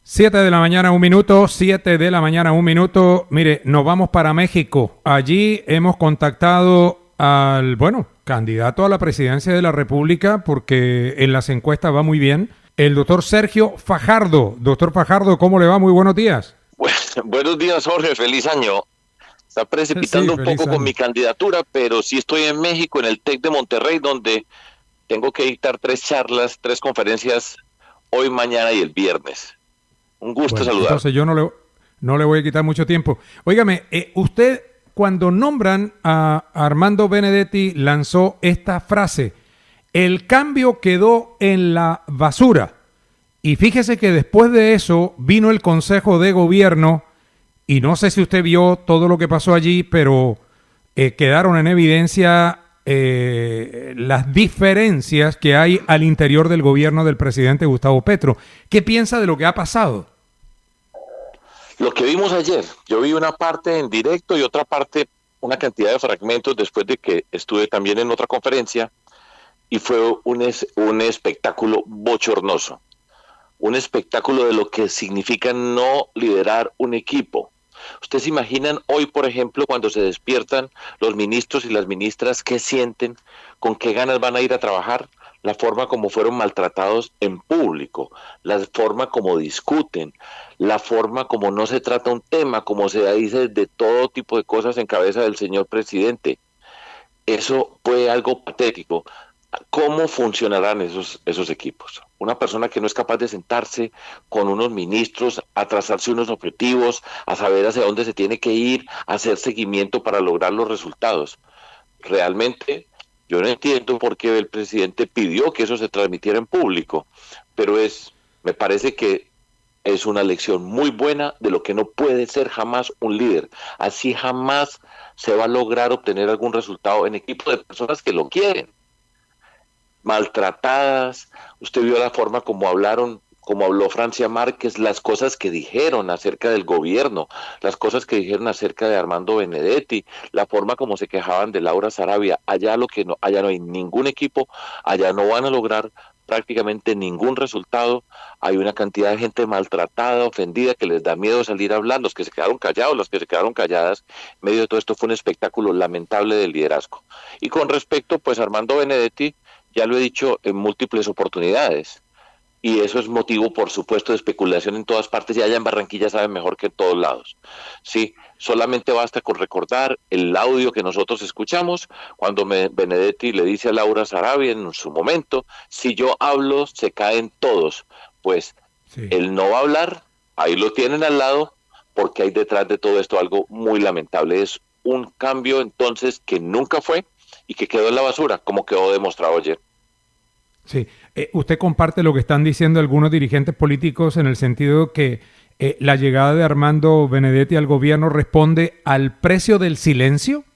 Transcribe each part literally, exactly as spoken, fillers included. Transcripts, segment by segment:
Siete de la mañana, un minuto, siete de la mañana, un minuto. Mire, nos vamos para México. Allí hemos contactado al, bueno, candidato a la presidencia de la República, porque en las encuestas va muy bien, el doctor Sergio Fajardo. Doctor Fajardo, ¿cómo le va? Muy buenos días. Bueno, buenos días, Jorge, feliz año. Está precipitando sí, un poco año. con mi candidatura, pero sí estoy en México, en el TEC de Monterrey, donde tengo que dictar tres charlas, tres conferencias, hoy, mañana y el viernes. Un gusto bueno, saludar. Entonces yo no le, no le voy a quitar mucho tiempo. Óigame, eh, usted cuando nombran a Armando Benedetti lanzó esta frase: el cambio quedó en la basura. Y fíjese que después de eso vino el Consejo de Gobierno y no sé si usted vio todo lo que pasó allí, pero eh, quedaron en evidencia eh, las diferencias que hay al interior del gobierno del presidente Gustavo Petro. ¿Qué piensa de lo que ha pasado? Lo que vimos ayer, yo vi una parte en directo y otra parte, una cantidad de fragmentos después de que estuve también en otra conferencia, y fue un, es, un espectáculo bochornoso, un espectáculo de lo que significa no liderar un equipo. Ustedes se imaginan hoy, por ejemplo, cuando se despiertan los ministros y las ministras, ¿qué sienten? ¿Con qué ganas van a ir a trabajar? La forma como fueron maltratados en público, la forma como discuten, la forma como no se trata un tema, como se dice de todo tipo de cosas en cabeza del señor presidente. Eso fue algo patético. ¿Cómo funcionarán esos, esos equipos? Una persona que no es capaz de sentarse con unos ministros, a trazarse unos objetivos, a saber hacia dónde se tiene que ir, a hacer seguimiento para lograr los resultados. Realmente, yo no entiendo por qué el presidente pidió que eso se transmitiera en público, pero es, me parece que es una lección muy buena de lo que no puede ser jamás un líder. Así jamás se va a lograr obtener algún resultado en equipo de personas que lo quieren. Maltratadas, usted vio la forma como hablaron, como habló Francia Márquez, las cosas que dijeron acerca del gobierno, las cosas que dijeron acerca de Armando Benedetti, la forma como se quejaban de Laura Sarabia. Allá lo que no, allá no hay ningún equipo, allá no van a lograr prácticamente ningún resultado. Hay una cantidad de gente maltratada, ofendida, que les da miedo salir a hablar, los que se quedaron callados, los que se quedaron calladas. En medio de todo esto fue un espectáculo lamentable del liderazgo. Y con respecto, pues, a Armando Benedetti, ya lo he dicho en múltiples oportunidades, y eso es motivo, por supuesto, de especulación en todas partes, y allá en Barranquilla saben mejor que en todos lados. Sí, solamente basta con recordar el audio que nosotros escuchamos cuando me, Benedetti le dice a Laura Sarabia en su momento: si yo hablo, se caen todos. Pues sí. Él no va a hablar, ahí lo tienen al lado, porque hay detrás de todo esto algo muy lamentable. Es un cambio entonces que nunca fue y que quedó en la basura, como quedó demostrado ayer. Sí, eh, usted comparte lo que están diciendo algunos dirigentes políticos en el sentido que eh, la llegada de Armando Benedetti al gobierno responde al precio del silencio.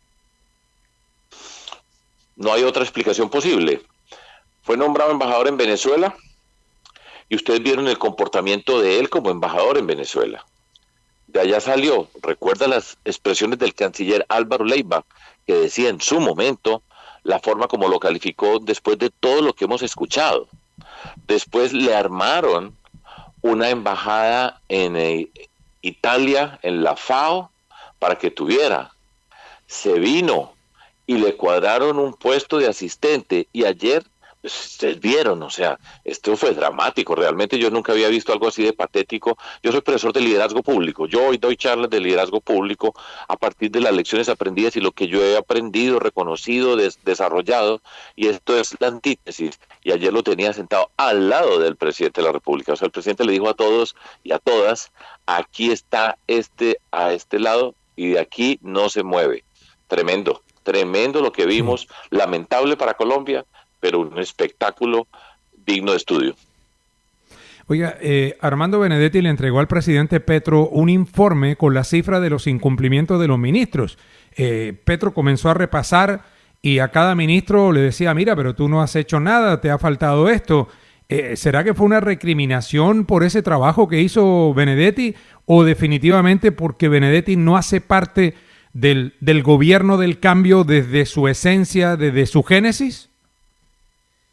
No hay otra explicación posible. Fue nombrado embajador en Venezuela y ustedes vieron el comportamiento de él como embajador en Venezuela. De allá salió, recuerda las expresiones del canciller Álvaro Leiva, que decía en su momento la forma como lo calificó después de todo lo que hemos escuchado. Después le armaron una embajada en eh, Italia, en la FAO, para que tuviera. Se vino y le cuadraron un puesto de asistente, y ayer, pues, ustedes vieron, o sea, esto fue dramático. Realmente yo nunca había visto algo así de patético. Yo soy profesor de liderazgo público, yo hoy doy charlas de liderazgo público a partir de las lecciones aprendidas y lo que yo he aprendido, reconocido, des- desarrollado, y esto es la antítesis. Y ayer lo tenía sentado al lado del presidente de la República. O sea, el presidente le dijo a todos y a todas: aquí está este a este lado y de aquí no se mueve. Tremendo, tremendo lo que vimos, lamentable para Colombia, pero un espectáculo digno de estudio. Oiga, eh, Armando Benedetti le entregó al presidente Petro un informe con la cifra de los incumplimientos de los ministros. Eh, Petro comenzó a repasar y a cada ministro le decía: mira, pero tú no has hecho nada, te ha faltado esto. Eh, ¿Será que fue una recriminación por ese trabajo que hizo Benedetti, o definitivamente porque Benedetti no hace parte del, del gobierno del cambio desde su esencia, desde su génesis?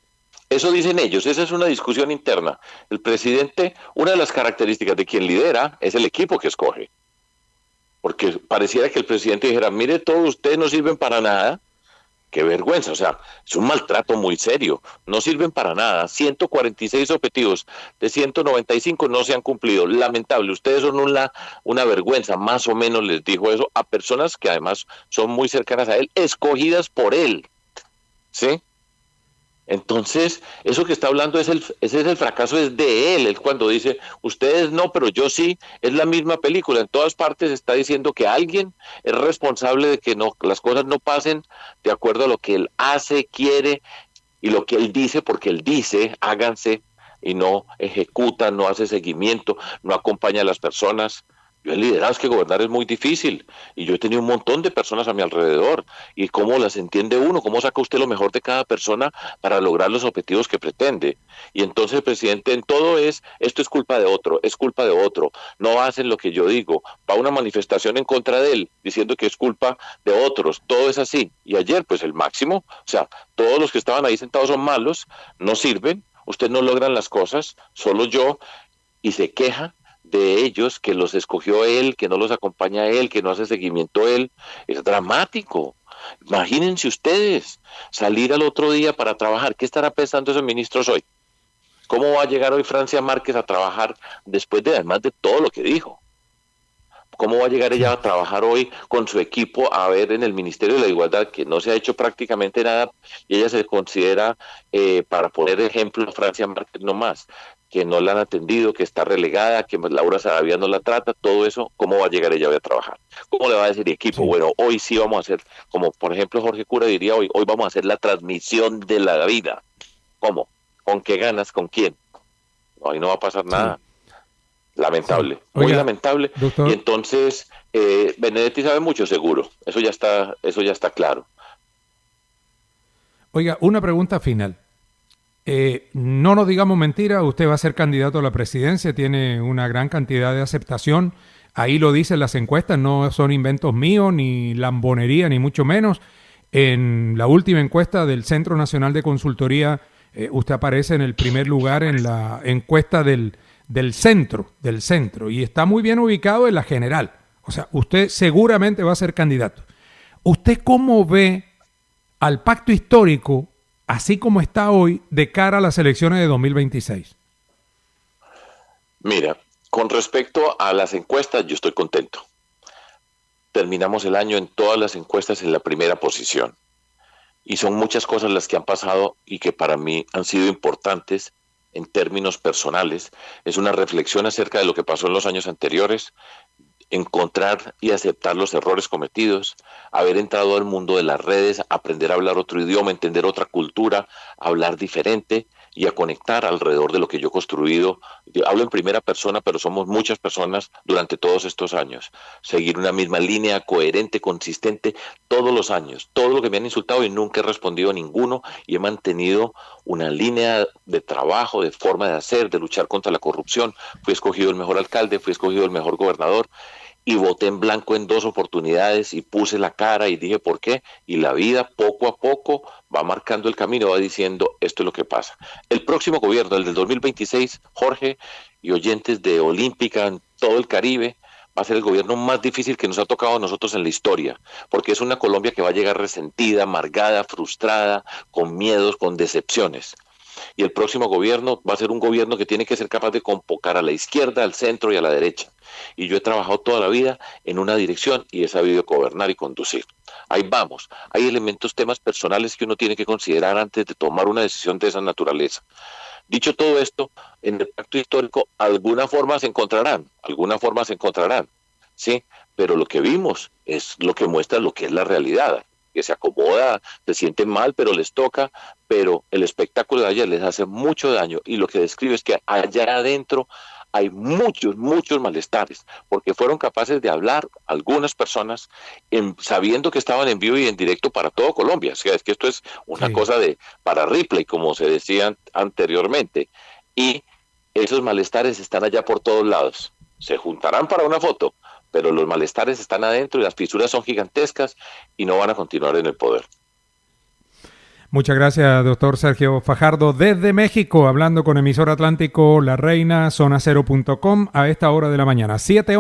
Eso dicen ellos, esa es una discusión interna. El presidente, una de las características de quien lidera es el equipo que escoge. Porque pareciera que el presidente dijera, mire, todos ustedes no sirven para nada. Qué vergüenza, o sea, es un maltrato muy serio, no sirven para nada. ciento cuarenta y seis objetivos de ciento noventa y cinco no se han cumplido. Lamentable, ustedes son una, una vergüenza, más o menos les dijo eso a personas que además son muy cercanas a él, escogidas por él, ¿sí? Entonces, eso que está hablando es el, ese es el fracaso es de él. Él cuando dice, ustedes no, pero yo sí, es la misma película. En todas partes está diciendo que alguien es responsable de que no, las cosas no pasen de acuerdo a lo que él hace, quiere y lo que él dice, porque él dice, háganse y no ejecuta, no hace seguimiento, no acompaña a las personas. Yo he liderado, es que gobernar es muy difícil y yo he tenido un montón de personas a mi alrededor y cómo las entiende uno, cómo saca usted lo mejor de cada persona para lograr los objetivos que pretende. Y entonces el presidente en todo es, esto es culpa de otro, es culpa de otro, no hacen lo que yo digo, va a una manifestación en contra de él diciendo que es culpa de otros, todo es así. Y ayer pues el máximo, o sea, todos los que estaban ahí sentados son malos, no sirven, usted no logran las cosas, solo yo, y se queja de ellos, que los escogió él, que no los acompaña él, que no hace seguimiento él. Es dramático. Imagínense ustedes salir al otro día para trabajar. ¿Qué estará pensando esos ministros hoy? ¿Cómo va a llegar hoy Francia Márquez a trabajar después de además de todo lo que dijo? ¿Cómo va a llegar ella a trabajar hoy con su equipo a ver en el Ministerio de la Igualdad que no se ha hecho prácticamente nada y ella se considera, eh, para poner ejemplo, Francia Márquez no más, que no la han atendido, que está relegada, que Laura Sarabia no la trata, todo eso, ¿cómo va a llegar ella hoy a trabajar? ¿Cómo le va a decir equipo? Sí. Bueno, hoy sí vamos a hacer, como por ejemplo Jorge Cura diría hoy, hoy vamos a hacer la transmisión de la vida. ¿Cómo? ¿Con qué ganas? ¿Con quién? No, ahí no va a pasar nada. Sí. Lamentable, sí. Oiga, muy lamentable. Doctor. Y entonces, eh, Benedetti sabe mucho, seguro. Eso ya está, eso ya está claro. Oiga, una pregunta final. Eh, no nos digamos mentira, usted va a ser candidato a la presidencia, tiene una gran cantidad de aceptación. Ahí lo dicen las encuestas, no son inventos míos, ni lambonería, ni mucho menos. En la última encuesta del Centro Nacional de Consultoría, eh, usted aparece en el primer lugar en la encuesta del del centro, del centro, y está muy bien ubicado en la general. O sea, usted seguramente va a ser candidato. ¿Usted cómo ve al pacto histórico, así como está hoy, de cara a las elecciones de dos mil veintiséis? Mira, con respecto a las encuestas, yo estoy contento. Terminamos el año en todas las encuestas en la primera posición. Y son muchas cosas las que han pasado y que para mí han sido importantes en términos personales. Es una reflexión acerca de lo que pasó en los años anteriores, encontrar y aceptar los errores cometidos, haber entrado al mundo de las redes, aprender a hablar otro idioma, entender otra cultura, hablar diferente y a conectar alrededor de lo que yo he construido. Hablo en primera persona, pero somos muchas personas durante todos estos años. Seguir una misma línea coherente, consistente, todos los años. Todo lo que me han insultado y nunca he respondido a ninguno y he mantenido una línea de trabajo, de forma de hacer, de luchar contra la corrupción. Fui escogido el mejor alcalde, fui escogido el mejor gobernador y voté en blanco en dos oportunidades y puse la cara y dije por qué. Y la vida poco a poco va marcando el camino, va diciendo esto es lo que pasa. El próximo gobierno, el del dos mil veintiséis, Jorge y oyentes de Olímpica en todo el Caribe, va a ser el gobierno más difícil que nos ha tocado a nosotros en la historia, porque es una Colombia que va a llegar resentida, amargada, frustrada, con miedos, con decepciones. Y el próximo gobierno va a ser un gobierno que tiene que ser capaz de convocar a la izquierda, al centro y a la derecha. Y yo he trabajado toda la vida en una dirección y he sabido gobernar y conducir. Ahí vamos. Hay elementos, temas personales que uno tiene que considerar antes de tomar una decisión de esa naturaleza. Dicho todo esto, en el pacto histórico alguna forma se encontrarán, alguna forma se encontrarán, ¿sí? Pero lo que vimos es lo que muestra lo que es la realidad, que se acomoda, se sienten mal, pero les toca, pero el espectáculo de ayer les hace mucho daño y lo que describe es que allá adentro hay muchos, muchos malestares, porque fueron capaces de hablar algunas personas en, sabiendo que estaban en vivo y en directo para todo Colombia. O sea, es que esto es una sí. cosa de para Ripley, como se decía anteriormente. Y esos malestares están allá por todos lados. Se juntarán para una foto, pero los malestares están adentro y las fisuras son gigantescas y no van a continuar en el poder. Muchas gracias, doctor Sergio Fajardo, desde México, hablando con Emisor Atlántico, La Reina, zona cero punto com, a esta hora de la mañana. siete